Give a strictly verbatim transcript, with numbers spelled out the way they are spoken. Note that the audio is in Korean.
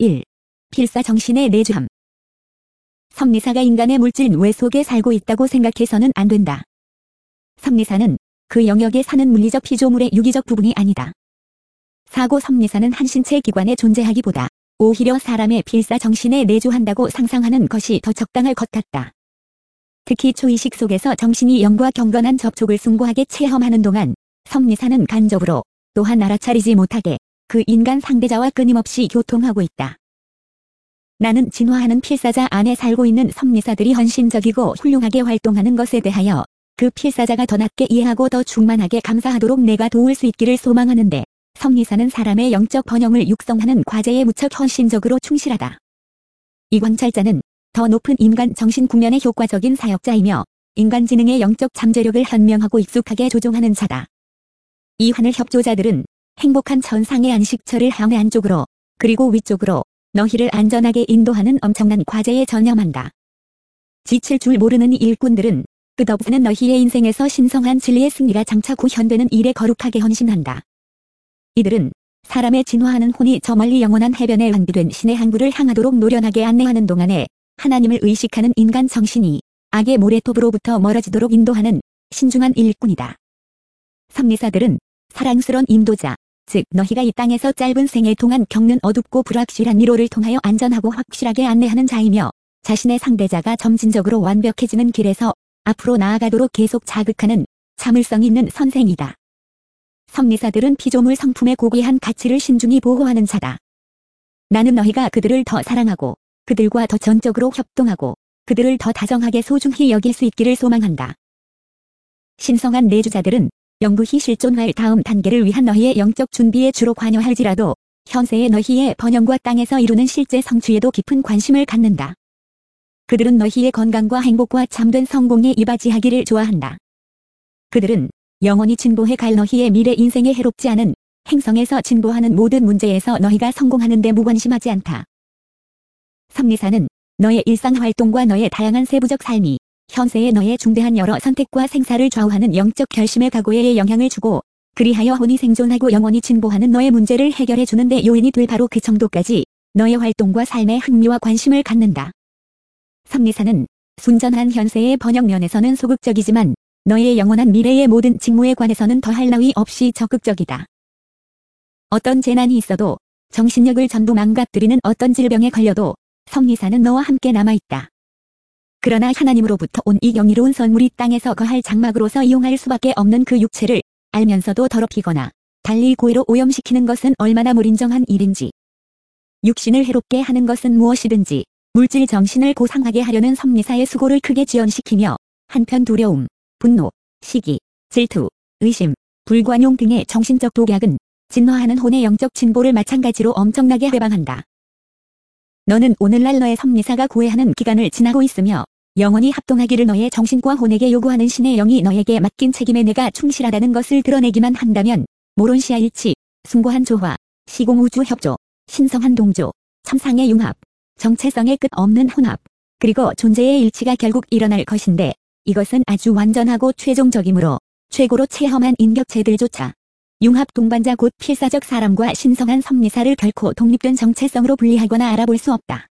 일. 필사 정신의 내주함. 섭리사가 인간의 물질 뇌 속에 살고 있다고 생각해서는 안 된다. 섭리사는 그 영역에 사는 물리적 피조물의 유기적 부분이 아니다. 사고 섭리사는 한 신체 기관에 존재하기보다 오히려 사람의 필사 정신에 내주한다고 상상하는 것이 더 적당할 것 같다. 특히 초의식 속에서 정신이 영과 경건한 접촉을 숭고하게 체험하는 동안 섭리사는 간접으로 또한 알아차리지 못하게 그 인간 상대자와 끊임없이 교통하고 있다. 나는 진화하는 필사자 안에 살고 있는 섭리사들이 헌신적이고 훌륭하게 활동하는 것에 대하여 그 필사자가 더 낮게 이해하고 더 충만하게 감사하도록 내가 도울 수 있기를 소망하는데, 섭리사는 사람의 영적 번영을 육성하는 과제에 무척 헌신적으로 충실하다. 이 관찰자는 더 높은 인간 정신 국면의 효과적인 사역자이며 인간 지능의 영적 잠재력을 현명하고 익숙하게 조종하는 자다. 이 하늘 협조자들은 행복한 천상의 안식처를 향해 안쪽으로 그리고 위쪽으로 너희를 안전하게 인도하는 엄청난 과제에 전념한다. 지칠 줄 모르는 이 일꾼들은 끝없는 너희의 인생에서 신성한 진리의 승리가 장차 구현되는 일에 거룩하게 헌신한다. 이들은 사람의 진화하는 혼이 저 멀리 영원한 해변에 완비된 신의 항구를 향하도록 노련하게 안내하는 동안에 하나님을 의식하는 인간 정신이 악의 모래톱으로부터 멀어지도록 인도하는 신중한 일꾼이다. 섭리사들은 사랑스러운 인도자, 즉 너희가 이 땅에서 짧은 생애 동안 겪는 어둡고 불확실한 미로를 통하여 안전하고 확실하게 안내하는 자이며 자신의 상대자가 점진적으로 완벽해지는 길에서 앞으로 나아가도록 계속 자극하는 참을성 있는 선생이다. 섭리사들은 피조물 성품의 고귀한 가치를 신중히 보호하는 자다. 나는 너희가 그들을 더 사랑하고 그들과 더 전적으로 협동하고 그들을 더 다정하게 소중히 여길 수 있기를 소망한다. 신성한 내주자들은 영구히 실존할 다음 단계를 위한 너희의 영적 준비에 주로 관여할지라도 현세의 너희의 번영과 땅에서 이루는 실제 성취에도 깊은 관심을 갖는다. 그들은 너희의 건강과 행복과 참된 성공에 이바지하기를 좋아한다. 그들은 영원히 진보해 갈 너희의 미래 인생에 해롭지 않은 행성에서 진보하는 모든 문제에서 너희가 성공하는 데 무관심하지 않다. 섭리사는 너의 일상활동과 너의 다양한 세부적 삶이 현세의 너의 중대한 여러 선택과 생사를 좌우하는 영적 결심의 각오에 영향을 주고 그리하여 혼이 생존하고 영원히 진보하는 너의 문제를 해결해 주는 데 요인이 될 바로 그 정도까지 너의 활동과 삶에 흥미와 관심을 갖는다. 섭리사는 순전한 현세의 번영 면에서는 소극적이지만 너의 영원한 미래의 모든 직무에 관해서는 더할 나위 없이 적극적이다. 어떤 재난이 있어도 정신력을 전부 망가뜨리는 어떤 질병에 걸려도 섭리사는 너와 함께 남아있다. 그러나 하나님으로부터 온 이 영이로운 선물이 땅에서 거할 장막으로서 이용할 수밖에 없는 그 육체를 알면서도 더럽히거나 달리 고의로 오염시키는 것은 얼마나 무인정한 일인지, 육신을 해롭게 하는 것은 무엇이든지 물질 정신을 고상하게 하려는 섭리사의 수고를 크게 지연시키며 한편 두려움, 분노, 시기, 질투, 의심, 불관용 등의 정신적 독약은 진화하는 혼의 영적 진보를 마찬가지로 엄청나게 해방한다. 너는 오늘날 너의 섭리사가 구애하는 기간을 지나고 있으며 영원히 합동하기를 너의 정신과 혼에게 요구하는 신의 영이 너에게 맡긴 책임에 내가 충실하다는 것을 드러내기만 한다면 모론시아 일치, 숭고한 조화, 시공우주 협조, 신성한 동조, 천상의 융합, 정체성의 끝 없는 혼합, 그리고 존재의 일치가 결국 일어날 것인데 이것은 아주 완전하고 최종적이므로 최고로 체험한 인격체들조차 융합 동반자 곧 필사적 사람과 신성한 섭리사를 결코 독립된 정체성으로 분리하거나 알아볼 수 없다.